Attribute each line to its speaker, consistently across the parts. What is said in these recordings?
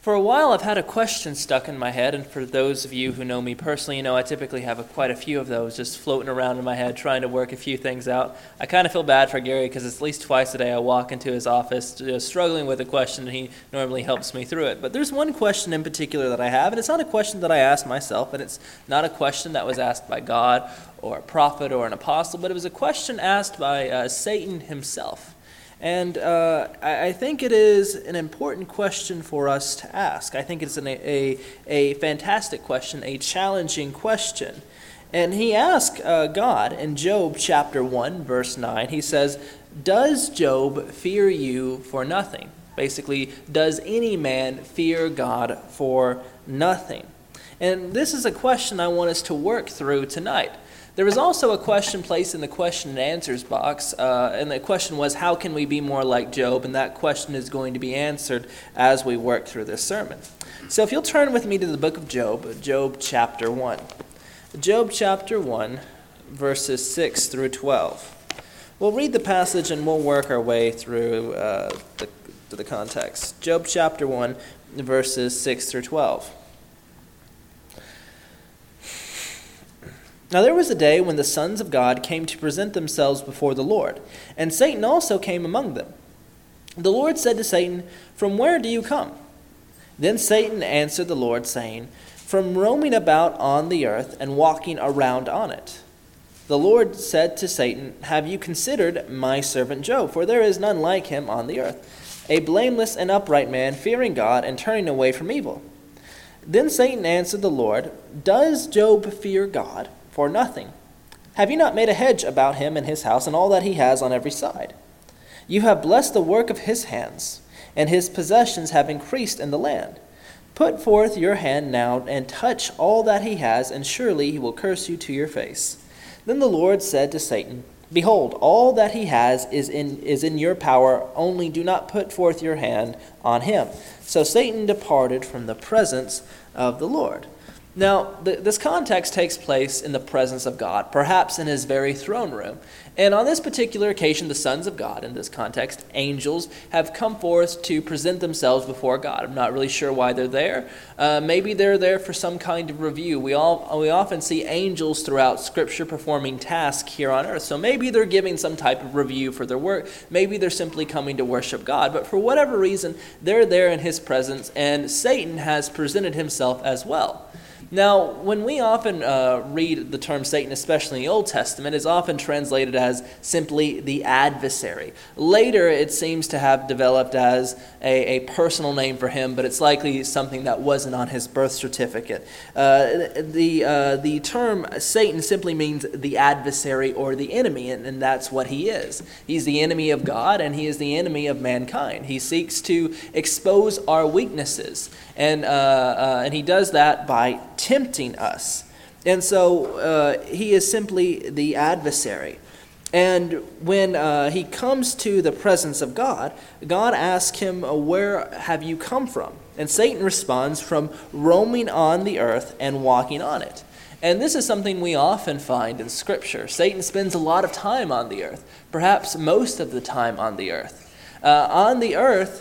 Speaker 1: For a while, I've had a question stuck in my head, and for those of you who know me personally, you know I typically have quite a few of those just floating around in my head, trying to work a few things out. I kind of feel bad for Gary because at least twice a day I walk into his office struggling with a question, and he normally helps me through it. But there's one question in particular that I have, and it's not a question that I asked myself, and it's not a question that was asked by God or a prophet or an apostle, but it was a question asked by Satan himself. And I think it is an important question for us to ask. I think it's a fantastic question, a challenging question. And he asked God in Job chapter 1, verse 9, he says, "Does Job fear you for nothing?" Basically, does any man fear God for nothing? And this is a question I want us to work through tonight. There was also a question placed in the question and answers box, and the question was, how can we be more like Job? And that question is going to be answered as we work through this sermon. So if you'll turn with me to the book of Job, Job chapter 1. Job chapter 1, verses 6 through 12. We'll read the passage and we'll work our way through the context. Job chapter 1, verses 6 through 12. Now there was a day when the sons of God came to present themselves before the Lord, and Satan also came among them. The Lord said to Satan, "From where do you come?" Then Satan answered the Lord, saying, "From roaming about on the earth and walking around on it." The Lord said to Satan, "Have you considered my servant Job? For there is none like him on the earth, a blameless and upright man, fearing God and turning away from evil." Then Satan answered the Lord, "Does Job fear God for nothing? Have you not made a hedge about him and his house and all that he has on every side? You have blessed the work of his hands, and his possessions have increased in the land. Put forth your hand now and touch all that he has, and surely he will curse you to your face." Then the Lord said to Satan, "Behold, all that he has is in your power, only do not put forth your hand on him." So Satan departed from the presence of the Lord. Now, this context takes place in the presence of God, perhaps in his very throne room. And on this particular occasion, the sons of God, in this context, angels, have come forth to present themselves before God. I'm not really sure why they're there. Maybe they're there for some kind of review. We often see angels throughout Scripture performing tasks here on earth. So maybe they're giving some type of review for their work. Maybe they're simply coming to worship God. But for whatever reason, they're there in his presence, and Satan has presented himself as well. Now, when we often read the term Satan, especially in the Old Testament, it's often translated as simply the adversary. Later, it seems to have developed as a personal name for him, but it's likely something that wasn't on his birth certificate. The term Satan simply means the adversary or the enemy, and that's what he is. He's the enemy of God, and he is the enemy of mankind. He seeks to expose our weaknesses, and he does that by tempting us. And so he is simply the adversary. And when he comes to the presence of God, God asks him, "Where have you come from?" And Satan responds, "From roaming on the earth and walking on it." And this is something we often find in Scripture. Satan spends a lot of time on the earth, perhaps most of the time on the earth. On the earth,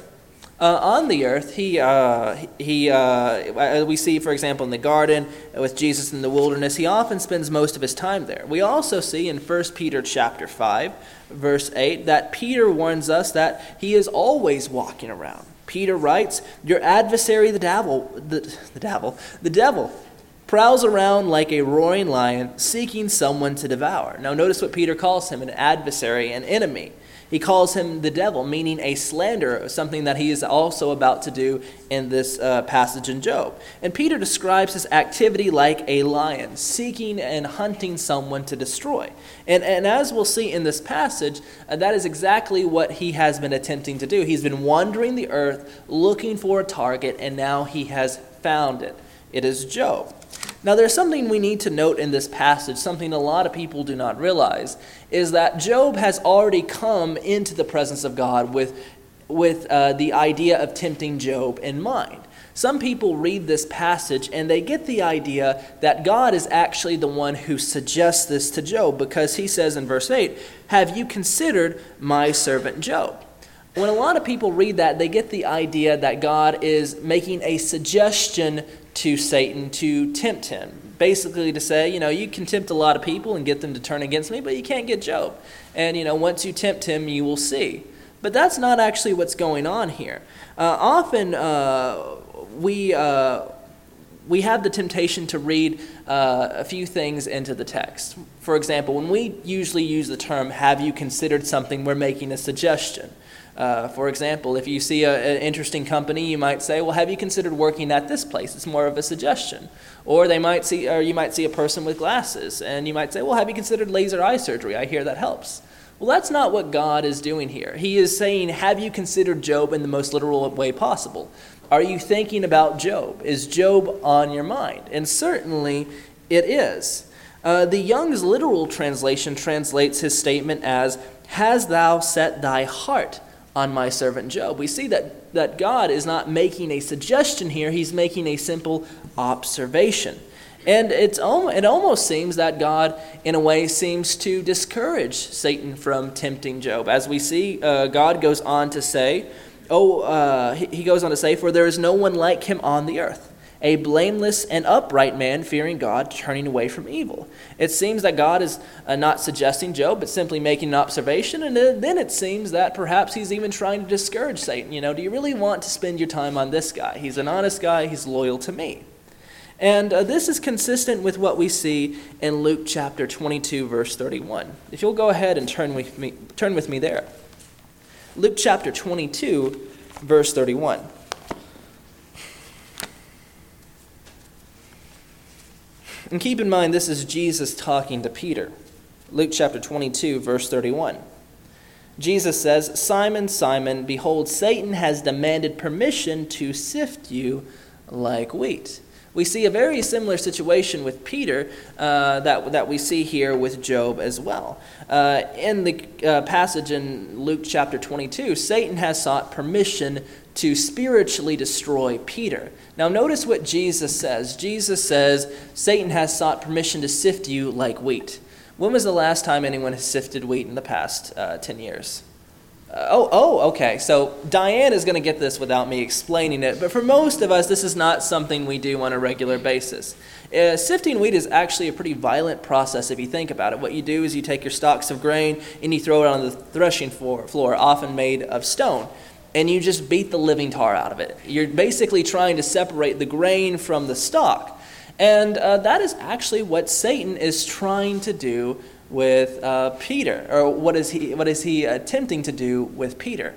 Speaker 1: we see, for example, in the garden with Jesus in the wilderness, he often spends most of his time there. We also see in 1 Peter chapter 5, verse 8, that Peter warns us that he is always walking around. Peter writes, "Your adversary, the devil, prowls around like a roaring lion, seeking someone to devour." Now notice what Peter calls him, an adversary, an enemy. He calls him the devil, meaning a slanderer, something that he is also about to do in this passage in Job. And Peter describes his activity like a lion, seeking and hunting someone to destroy. And as we'll see in this passage, that is exactly what he has been attempting to do. He's been wandering the earth, looking for a target, and now he has found it. It is Job. Now, there's something we need to note in this passage, something a lot of people do not realize, is that Job has already come into the presence of God with the idea of tempting Job in mind. Some people read this passage and they get the idea that God is actually the one who suggests this to Job, because he says in verse 8, "Have you considered my servant Job?" When a lot of people read that, they get the idea that God is making a suggestion to Satan to tempt him. Basically to say, you can tempt a lot of people and get them to turn against me, but you can't get Job. And, once you tempt him, you will see. But that's not actually what's going on here. Often we have the temptation to read a few things into the text. For example, when we usually use the term, have you considered something, we're making a suggestion. For example, if you see an interesting company, you might say, well, have you considered working at this place? It's more of a suggestion. Or you might see a person with glasses, and you might say, well, have you considered laser eye surgery? I hear that helps. Well, that's not what God is doing here. He is saying, have you considered Job in the most literal way possible? Are you thinking about Job? Is Job on your mind? And certainly it is. The Young's literal translation translates his statement as, has thou set thy heart on my servant Job? We see that God is not making a suggestion here. He's making a simple observation. And it almost seems that God, in a way, seems to discourage Satan from tempting Job. As we see, God goes on to say, he goes on to say, for there is no one like him on the earth, a blameless and upright man, fearing God, turning away from evil. It seems that God is not suggesting Job, but simply making an observation, and then it seems that perhaps he's even trying to discourage Satan. Do you really want to spend your time on this guy? He's an honest guy, he's loyal to me. And this is consistent with what we see in Luke chapter 22, verse 31. If you'll go ahead and turn with me there. Luke chapter 22, verse 31. And keep in mind, this is Jesus talking to Peter. Luke chapter 22, verse 31. Jesus says, Simon, Simon, behold, Satan has demanded permission to sift you like wheat. We see a very similar situation with Peter that we see here with Job as well. In the passage in Luke chapter 22, Satan has sought permission to spiritually destroy Peter. Now notice what Jesus says. Jesus says, Satan has sought permission to sift you like wheat. When was the last time anyone has sifted wheat in the past 10 years? Okay. So Diane is going to get this without me explaining it. But for most of us, this is not something we do on a regular basis. Sifting wheat is actually a pretty violent process if you think about it. What you do is you take your stalks of grain and you throw it on the threshing floor, often made of stone. And you just beat the living tar out of it. You're basically trying to separate the grain from the stalk. And that is actually what Satan is trying to do with Peter, or what is he attempting to do with Peter?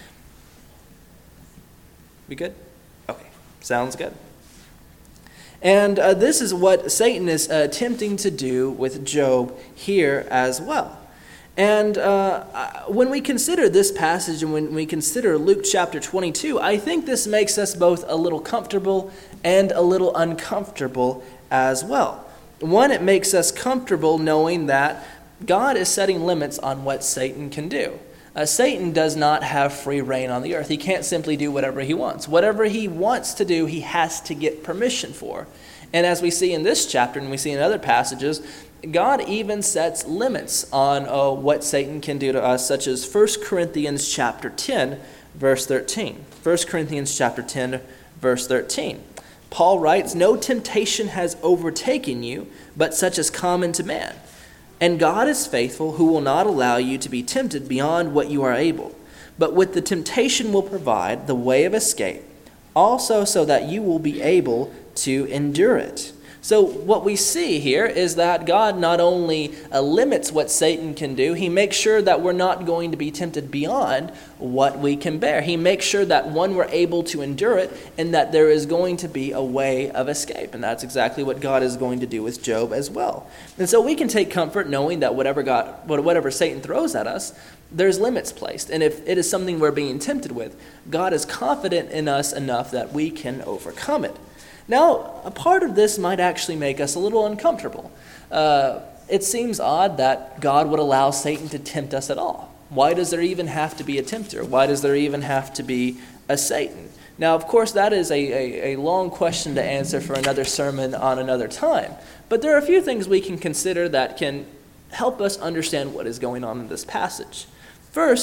Speaker 1: We good? Okay, sounds good. And this is what Satan is attempting to do with Job here as well. And when we consider this passage and when we consider Luke chapter 22, I think this makes us both a little comfortable and a little uncomfortable as well. One, it makes us comfortable knowing that God is setting limits on what Satan can do. Satan does not have free reign on the earth. He can't simply do whatever he wants. Whatever he wants to do, he has to get permission for. And as we see in this chapter and we see in other passages, God even sets limits on what Satan can do to us, such as 1 Corinthians chapter 10, verse 13. 1 Corinthians chapter 10, verse 13. Paul writes, no temptation has overtaken you, but such as common to man. And God is faithful, who will not allow you to be tempted beyond what you are able, but with the temptation will provide the way of escape, also so that you will be able to endure it. So what we see here is that God not only limits what Satan can do, he makes sure that we're not going to be tempted beyond what we can bear. He makes sure that, one, we're able to endure it, and that there is going to be a way of escape. And that's exactly what God is going to do with Job as well. And so we can take comfort knowing that whatever Satan throws at us, there's limits placed. And if it is something we're being tempted with, God is confident in us enough that we can overcome it. Now, a part of this might actually make us a little uncomfortable. It seems odd that God would allow Satan to tempt us at all. Why does there even have to be a tempter? Why does there even have to be a Satan? Now, of course, that is a long question to answer for another sermon on another time. But there are a few things we can consider that can help us understand what is going on in this passage. First,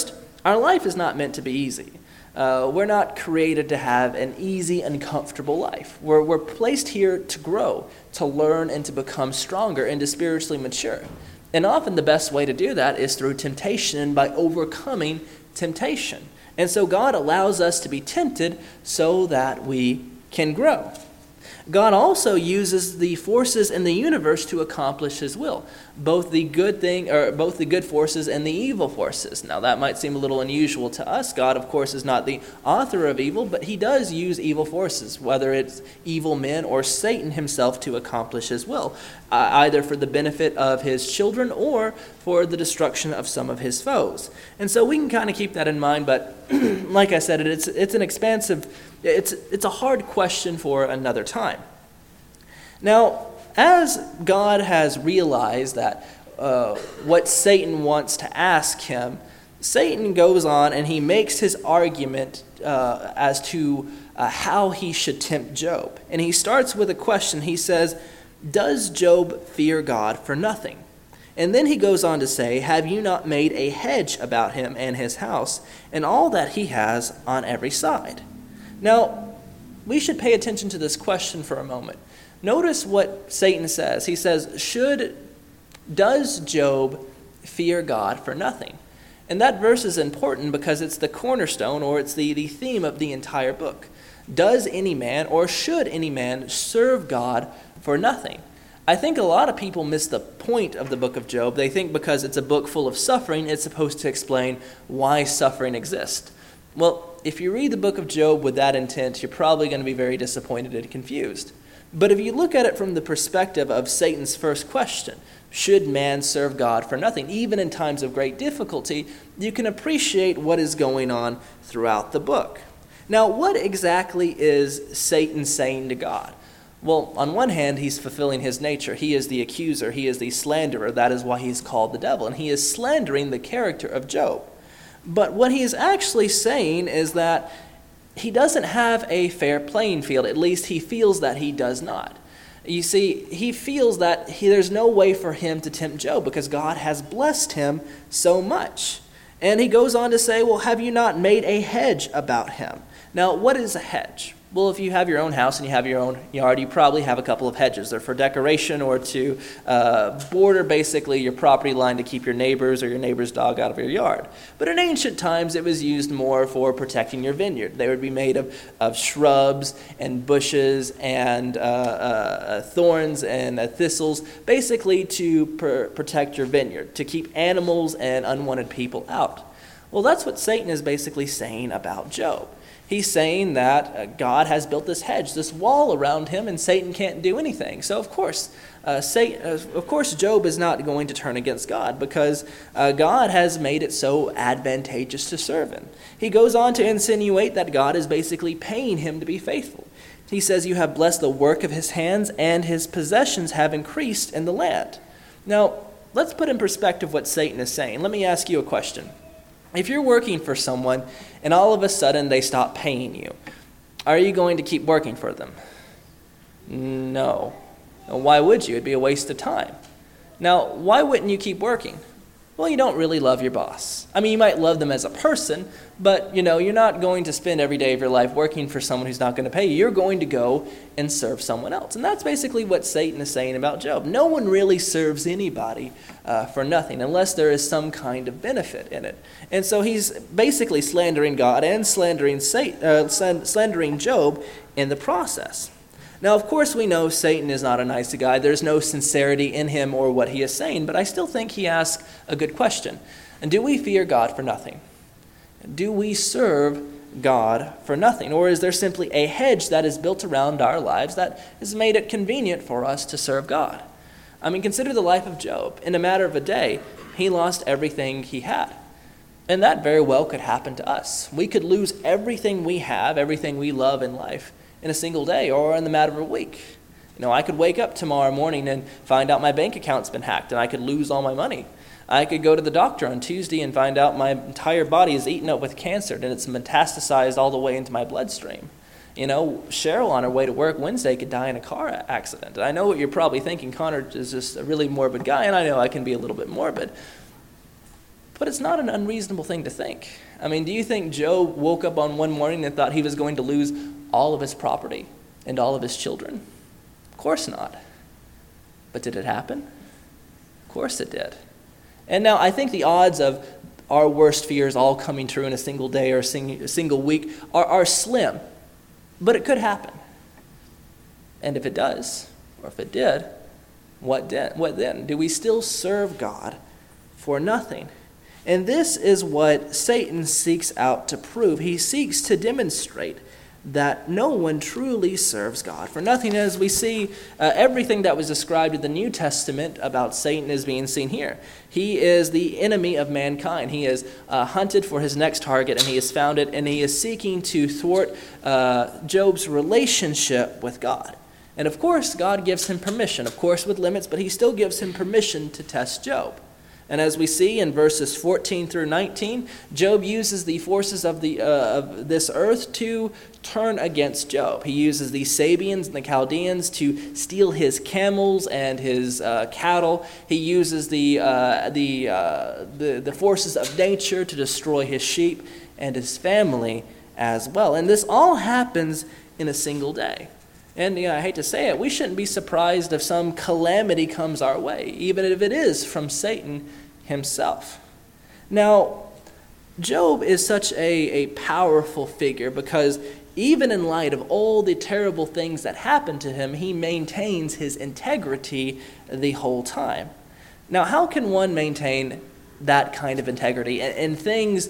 Speaker 1: Our life is not meant to be easy. We're not created to have an easy and comfortable life. We're placed here to grow, to learn, and to become stronger and to spiritually mature. And often the best way to do that is through temptation and by overcoming temptation. And so God allows us to be tempted so that we can grow. God also uses the forces in the universe to accomplish his will, both the good forces and the evil forces. Now that might seem a little unusual to us. God, of course, is not the author of evil, but he does use evil forces, whether it's evil men or Satan himself, to accomplish his will, either for the benefit of his children or for the destruction of some of his foes. And so we can kind of keep that in mind, but like I said, it's an expansive, it's a hard question for another time. Now, as God has realized that what Satan wants to ask him, Satan goes on and he makes his argument as to how he should tempt Job. And he starts with a question. He says, "Does Job fear God for nothing?" And then he goes on to say, "Have you not made a hedge about him and his house and all that he has on every side?" Now, we should pay attention to this question for a moment. Notice what Satan says. He says, does Job fear God for nothing? And that verse is important because it's the cornerstone, or it's the theme of the entire book. Does any man, or should any man, serve God for nothing? I think a lot of people miss the point of the book of Job. They think because it's a book full of suffering, it's supposed to explain why suffering exists. Well, if you read the book of Job with that intent, you're probably going to be very disappointed and confused. But if you look at it from the perspective of Satan's first question, should man serve God for nothing? Even in times of great difficulty, you can appreciate what is going on throughout the book. Now, what exactly is Satan saying to God? Well, on one hand, he's fulfilling his nature. He is the accuser. He is the slanderer. That is why he's called the devil. And he is slandering the character of Job. But what he is actually saying is that he doesn't have a fair playing field. At least he feels that he does not. You see, he feels that there's no way for him to tempt Job because God has blessed him so much. And he goes on to say, well, have you not made a hedge about him? Now, what is a hedge? Well, if you have your own house and you have your own yard, you probably have a couple of hedges. They're for decoration or to border basically your property line to keep your neighbors or your neighbor's dog out of your yard. But in ancient times, it was used more for protecting your vineyard. They would be made of shrubs and bushes and thorns and thistles, basically to protect your vineyard, to keep animals and unwanted people out. Well, that's what Satan is basically saying about Job. He's saying that God has built this hedge, this wall around him, and Satan can't do anything. So, of course, Job is not going to turn against God because God has made it so advantageous to serve him. He goes on to insinuate that God is basically paying him to be faithful. He says, "You have blessed the work of his hands, and his possessions have increased in the land." Now, let's put in perspective what Satan is saying. Let me ask you a question. If you're working for someone and all of a sudden they stop paying you, are you going to keep working for them? No. Why would you? It'd be a waste of time. Now, why wouldn't you keep working? Well, you don't really love your boss. I mean, you might love them as a person, but, you're not going to spend every day of your life working for someone who's not going to pay you. You're going to go and serve someone else. And that's basically what Satan is saying about Job. No one really serves anybody for nothing unless there is some kind of benefit in it. And so he's basically slandering God and slandering Job in the process. Now, of course, we know Satan is not a nice guy. There's no sincerity in him or what he is saying, but I still think he asks a good question. And do we fear God for nothing? Do we serve God for nothing? Or is there simply a hedge that is built around our lives that has made it convenient for us to serve God? I mean, consider the life of Job. In a matter of a day, he lost everything he had. And that very well could happen to us. We could lose everything we have, everything we love in life, in a single day or in the matter of a week. I could wake up tomorrow morning and find out my bank account's been hacked and I could lose all my money. I could go to the doctor on Tuesday and find out my entire body is eaten up with cancer and it's metastasized all the way into my bloodstream. Cheryl on her way to work Wednesday could die in a car accident. And I know what you're probably thinking, Connor is just a really morbid guy, and I know I can be a little bit morbid. But it's not an unreasonable thing to think. I mean, do you think Job woke up on one morning and thought he was going to lose all of his property and all of his children? Of course not. But did it happen? Of course it did. And now I think the odds of our worst fears all coming true in a single day or a single week are slim. But it could happen. And if it does, or if it did, what then? Do we still serve God for nothing? And this is what Satan seeks out to prove. He seeks to demonstrate that no one truly serves God for nothing. As we see, everything that was described in the New Testament about Satan is being seen here. He is the enemy of mankind. He is hunted for his next target, and he has found it, and he is seeking to thwart Job's relationship with God. And of course, God gives him permission, of course with limits, but he still gives him permission to test Job. And as we see in verses 14 through 19, Job uses the forces of this earth to turn against Job. He uses the Sabeans and the Chaldeans to steal his camels and his cattle. He uses the forces of nature to destroy his sheep and his family as well. And this all happens in a single day. And I hate to say it, we shouldn't be surprised if some calamity comes our way, even if it is from Satan himself. Now, Job is such a powerful figure because even in light of all the terrible things that happened to him, he maintains his integrity the whole time. Now, how can one maintain that kind of integrity in things,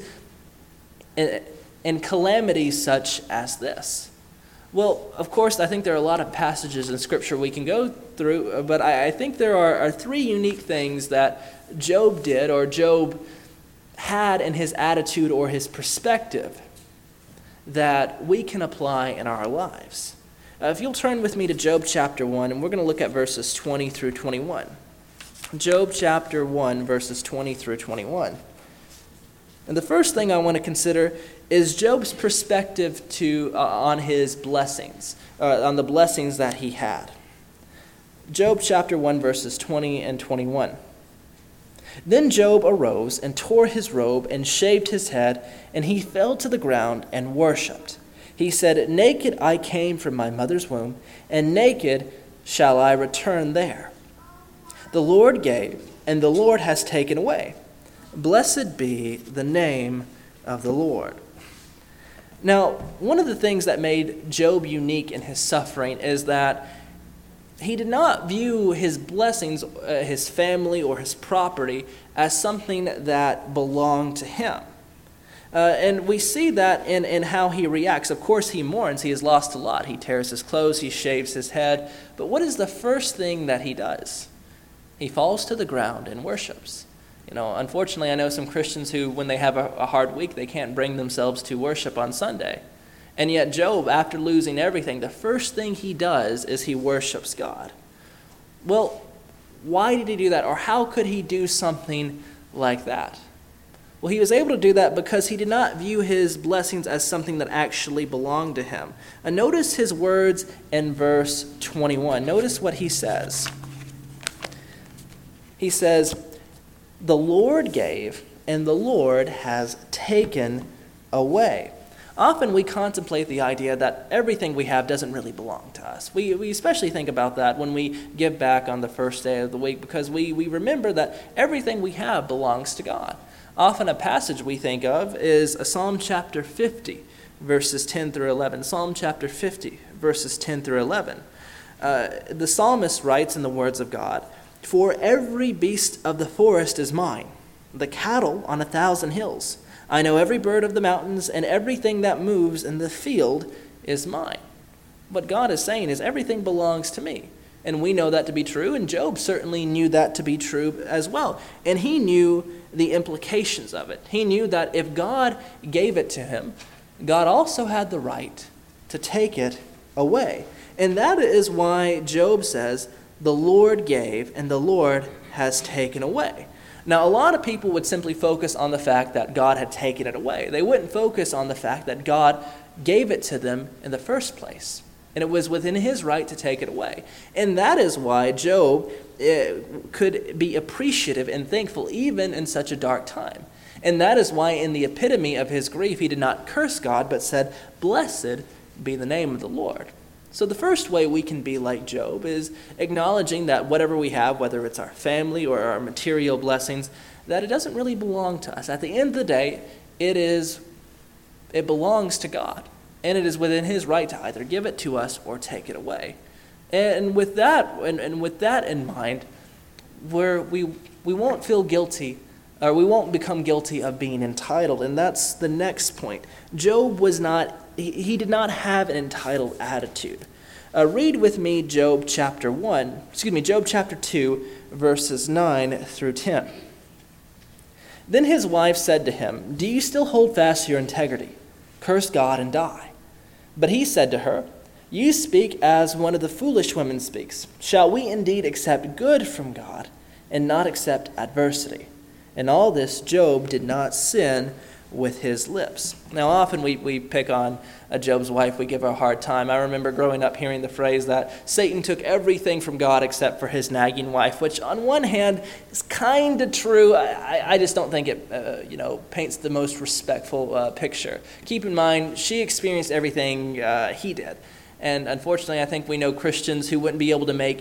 Speaker 1: in calamities such as this? Well, of course, I think there are a lot of passages in Scripture we can go through, but I think there are three unique things that Job did, or Job had in his attitude or his perspective, that we can apply in our lives. If you'll turn with me to Job chapter 1, and we're going to look at verses 20 through 21. Job chapter 1, verses 20 through 21. And the first thing I want to consider is Job's perspective on his blessings, on the blessings that he had. Job chapter 1, verses 20 and 21. Then Job arose and tore his robe and shaved his head, and he fell to the ground and worshipped. He said, "Naked I came from my mother's womb, and naked shall I return there. The Lord gave, and the Lord has taken away. Blessed be the name of the Lord." Now, one of the things that made Job unique in his suffering is that he did not view his blessings, his family, or his property as something that belonged to him. And we see that in how he reacts. Of course, he mourns. He has lost a lot. He tears his clothes. He shaves his head. But what is the first thing that he does? He falls to the ground and worships. Unfortunately, I know some Christians who, when they have a hard week, they can't bring themselves to worship on Sunday. And yet Job, after losing everything, the first thing he does is he worships God. Well, why did he do that? Or how could he do something like that? Well, he was able to do that because he did not view his blessings as something that actually belonged to him. And notice his words in verse 21. Notice what he says. He says, "The Lord gave, and the Lord has taken away." Often we contemplate the idea that everything we have doesn't really belong to us. We especially think about that when we give back on the first day of the week, because we remember that everything we have belongs to God. Often a passage we think of is Psalm chapter 50, verses 10 through 11. Psalm chapter 50, verses 10 through 11. The psalmist writes in the words of God, "For every beast of the forest is mine, the cattle on 1,000 hills. I know every bird of the mountains, and everything that moves in the field is mine." What God is saying is everything belongs to me. And we know that to be true, and Job certainly knew that to be true as well. And he knew the implications of it. He knew that if God gave it to him, God also had the right to take it away. And that is why Job says, "The Lord gave, and the Lord has taken away." Now, a lot of people would simply focus on the fact that God had taken it away. They wouldn't focus on the fact that God gave it to them in the first place. And it was within his right to take it away. And that is why Job could be appreciative and thankful even in such a dark time. And that is why in the epitome of his grief, he did not curse God, but said, "Blessed be the name of the Lord." So the first way we can be like Job is acknowledging that whatever we have, whether it's our family or our material blessings, that it doesn't really belong to us. At the end of the day, it belongs to God, and it is within his right to either give it to us or take it away. And with that in mind, we won't feel guilty, or we won't become guilty of being entitled. And that's the next point. Job he did not have an entitled attitude. Read with me Job chapter 2, verses 9 through 10. Then his wife said to him, "Do you still hold fast to your integrity? Curse God and die." But he said to her, "You speak as one of the foolish women speaks. Shall we indeed accept good from God and not accept adversity?" In all this, Job did not sin with his lips. Now, often we pick on Job's wife. We give her a hard time. I remember growing up hearing the phrase that Satan took everything from God except for his nagging wife, which on one hand is kind of true. I just don't think it paints the most respectful picture. Keep in mind, she experienced everything he did. And unfortunately, I think we know Christians who wouldn't be able to make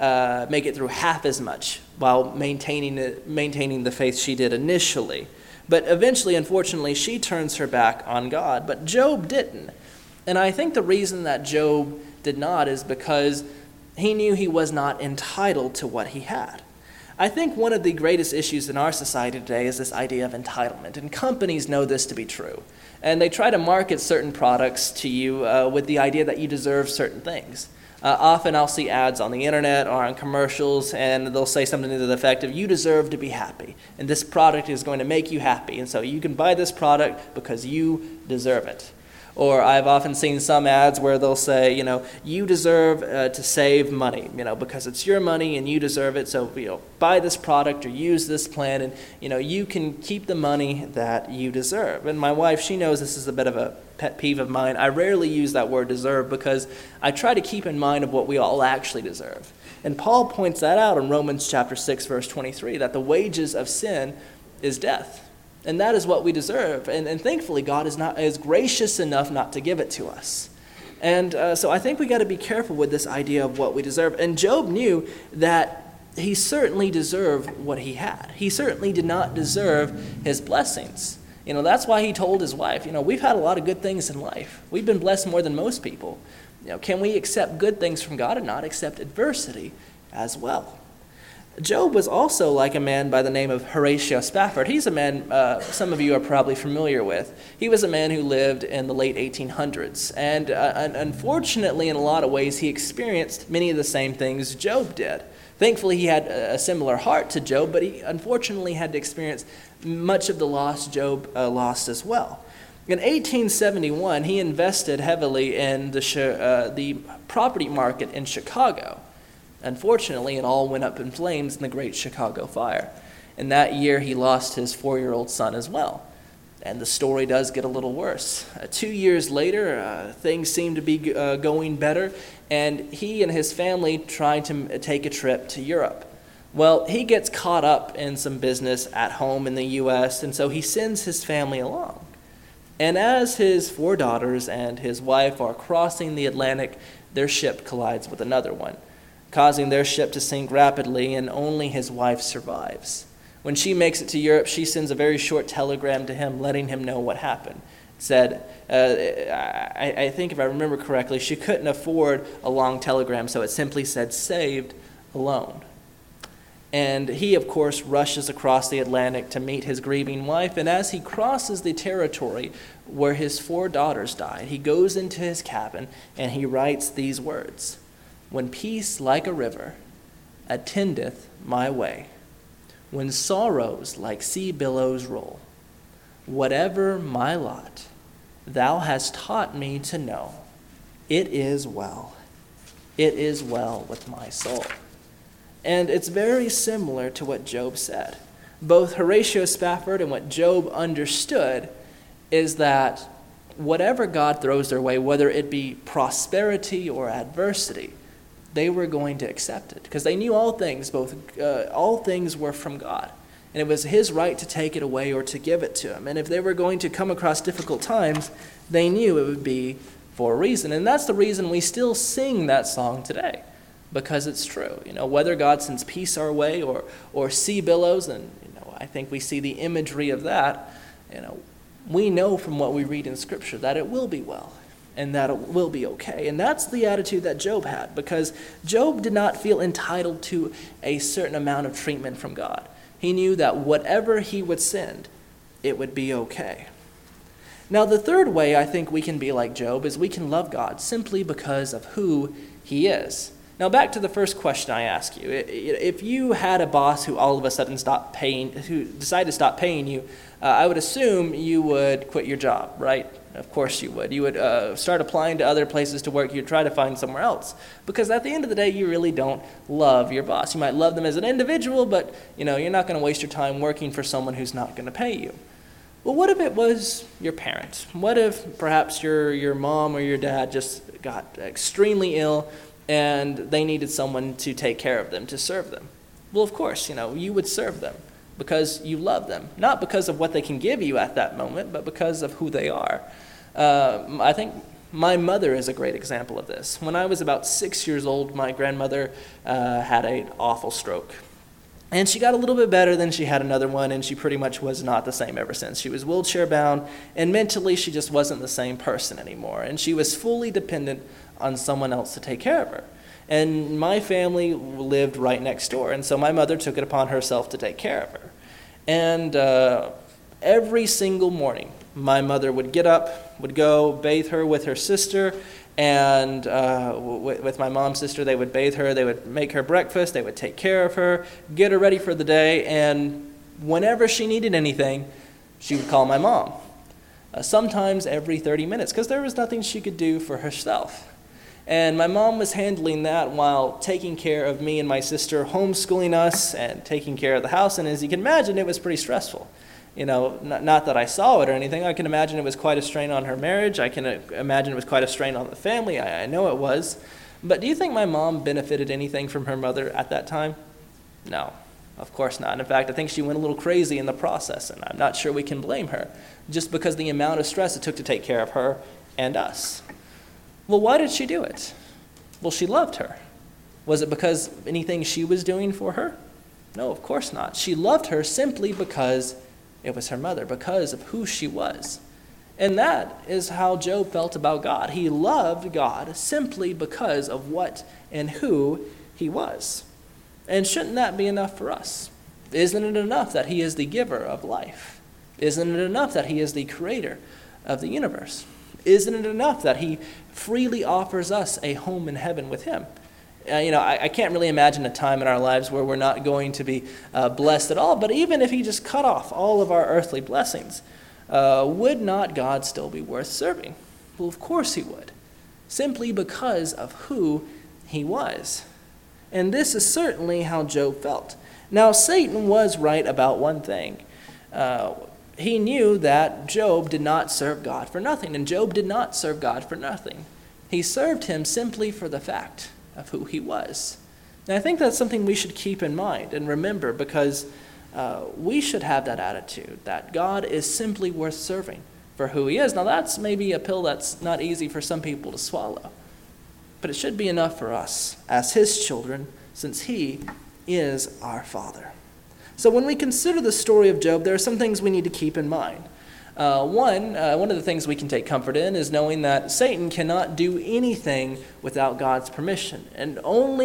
Speaker 1: it through half as much while maintaining the faith she did initially. But eventually, unfortunately, she turns her back on God. But Job didn't. And I think the reason that Job did not is because he knew he was not entitled to what he had. I think one of the greatest issues in our society today is this idea of entitlement. And companies know this to be true. And they try to market certain products to you with the idea that you deserve certain things. Often I'll see ads on the internet or on commercials, and they'll say something to the effect of, "You deserve to be happy, and this product is going to make you happy, and so you can buy this product because you deserve it." Or I've often seen some ads where they'll say, "You deserve to save money, because it's your money and you deserve it, so buy this product or use this plan, and you can keep the money that you deserve." And my wife, she knows this is a bit of a pet peeve of mine. I rarely use that word deserve because I try to keep in mind of what we all actually deserve. And Paul points that out in Romans chapter 6, verse 23, that the wages of sin is death. And that is what we deserve. And thankfully, God is gracious enough not to give it to us. And so I think we got to be careful with this idea of what we deserve. And Job knew that he certainly deserved what he had. He certainly did not deserve his blessings. That's why he told his wife, "We've had a lot of good things in life. We've been blessed more than most people. Can we accept good things from God and not accept adversity as well?" Job was also like a man by the name of Horatio Spafford. He's a man some of you are probably familiar with. He was a man who lived in the late 1800s. And unfortunately, in a lot of ways, he experienced many of the same things Job did. Thankfully, he had a similar heart to Job, but he unfortunately had to experience much of the loss Job lost as well. In 1871, he invested heavily in the property market in Chicago. Unfortunately, it all went up in flames in the Great Chicago Fire. And that year, he lost his 4-year-old son as well. And the story does get a little worse. 2 years later, things seem to be going better, and he and his family try to take a trip to Europe. Well, he gets caught up in some business at home in the U.S., and so he sends his family along. And as his 4 daughters and his wife are crossing the Atlantic, their ship collides with another one, causing their ship to sink rapidly, and only his wife survives. When she makes it to Europe, she sends a very short telegram to him letting him know what happened. It said, I think if I remember correctly, she couldn't afford a long telegram, so it simply said, "Saved alone." And he, of course, rushes across the Atlantic to meet his grieving wife, and as he crosses the territory where his 4 daughters died, he goes into his cabin and he writes these words: "When peace like a river attendeth my way, when sorrows like sea billows roll, whatever my lot, thou hast taught me to know, it is well with my soul." And it's very similar to what Job said. Both Horatio Spafford and what Job understood is that whatever God throws their way, whether it be prosperity or adversity, they were going to accept it because they knew all things were from God. and it was his right to take it away or to give it to him. And if they were going to come across difficult times, they knew it would be for a reason. And that's the reason we still sing that song today, because it's true. Whether God sends peace our way or sea billows, and I think we see the imagery of that, we know from what we read in Scripture that it will be well and that it will be okay. And that's the attitude that Job had, because Job did not feel entitled to a certain amount of treatment from God. He knew that whatever he would send, it would be okay. Now, the third way I think we can be like Job is we can love God simply because of who he is. Now, back to the first question I asked you. If you had a boss who all of a sudden who decided to stop paying you, I would assume you would quit your job, right? Of course you would. You would start applying to other places to work. You'd try to find somewhere else. Because at the end of the day, you really don't love your boss. You might love them as an individual, but you're not going to waste your time working for someone who's not going to pay you. Well, what if it was your parent? What if perhaps your mom or your dad just got extremely ill and they needed someone to take care of them, to serve them? Well, of course, you would serve them because you love them. Not because of what they can give you at that moment, but because of who they are. I think my mother is a great example of this. When I was about 6 years old, my grandmother had an awful stroke. And she got a little bit better, then she had another one, and she pretty much was not the same ever since. She was wheelchair-bound, and mentally she just wasn't the same person anymore. And she was fully dependent on someone else to take care of her. And my family lived right next door, and so my mother took it upon herself to take care of her. And every single morning, my mother would get up, would go bathe her with her sister, and with my mom's sister, they would bathe her, they would make her breakfast, they would take care of her, get her ready for the day, and whenever she needed anything, she would call my mom. Sometimes every 30 minutes, because there was nothing she could do for herself. And my mom was handling that while taking care of me and my sister, homeschooling us and taking care of the house. And as you can imagine, it was pretty stressful. Not that I saw it or anything. I can imagine it was quite a strain on her marriage. I can imagine it was quite a strain on the family. I know it was. But do you think my mom benefited anything from her mother at that time? No, of course not. In fact, I think she went a little crazy in the process, and I'm not sure we can blame her, just because the amount of stress it took to take care of her and us. Well, why did she do it? Well, she loved her. Was it because of anything she was doing for her? No, of course not. She loved her simply because it was her mother, because of who she was. And that is how Job felt about God. He loved God simply because of what and who he was. And shouldn't that be enough for us? Isn't it enough that he is the giver of life? Isn't it enough that he is the creator of the universe? Isn't it enough that he freely offers us a home in heaven with him? I can't really imagine a time in our lives where we're not going to be blessed at all. But even if he just cut off all of our earthly blessings, would not God still be worth serving? Well, of course he would, simply because of who he was. And this is certainly how Job felt. Now, Satan was right about one thing. He knew that Job did not serve God for nothing, and Job did not serve God for nothing. He served him simply for the fact of who he was. And I think that's something we should keep in mind and remember, because we should have that attitude, that God is simply worth serving for who he is. Now, that's maybe a pill that's not easy for some people to swallow, but it should be enough for us as his children, since he is our Father. So when we consider the story of Job, there are some things we need to keep in mind. One of the things we can take comfort in is knowing that Satan cannot do anything without God's permission, and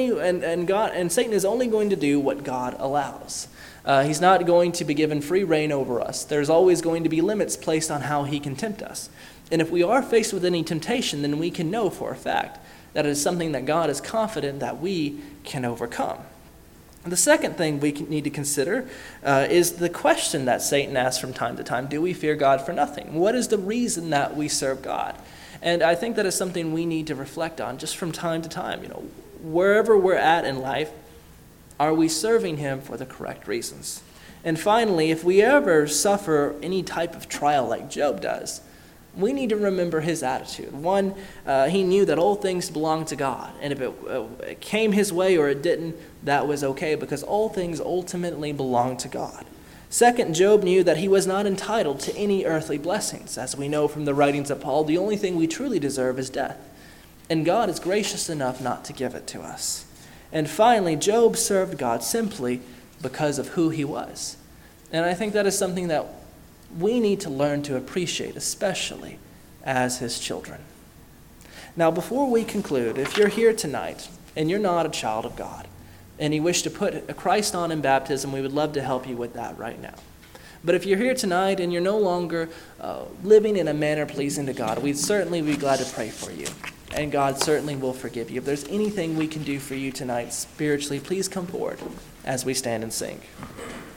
Speaker 1: Satan is only going to do what God allows. He's not going to be given free reign over us. There's always going to be limits placed on how he can tempt us. And if we are faced with any temptation, then we can know for a fact that it is something that God is confident that we can overcome. The second thing we need to consider is the question that Satan asks from time to time: do we fear God for nothing? What is the reason that we serve God? And I think that is something we need to reflect on just from time to time. Wherever we're at in life, are we serving him for the correct reasons? And finally, if we ever suffer any type of trial like Job does, we need to remember his attitude. One, he knew that all things belong to God. And if it came his way or it didn't, that was okay, because all things ultimately belong to God. Second, Job knew that he was not entitled to any earthly blessings. As we know from the writings of Paul, the only thing we truly deserve is death. And God is gracious enough not to give it to us. And finally, Job served God simply because of who he was. And I think that is something that we need to learn to appreciate, especially as his children. Now, before we conclude, if you're here tonight and you're not a child of God, and you wish to put a Christ on in baptism, we would love to help you with that right now. But if you're here tonight and you're no longer living in a manner pleasing to God, we'd certainly be glad to pray for you. And God certainly will forgive you. If there's anything we can do for you tonight spiritually, please come forward as we stand and sing.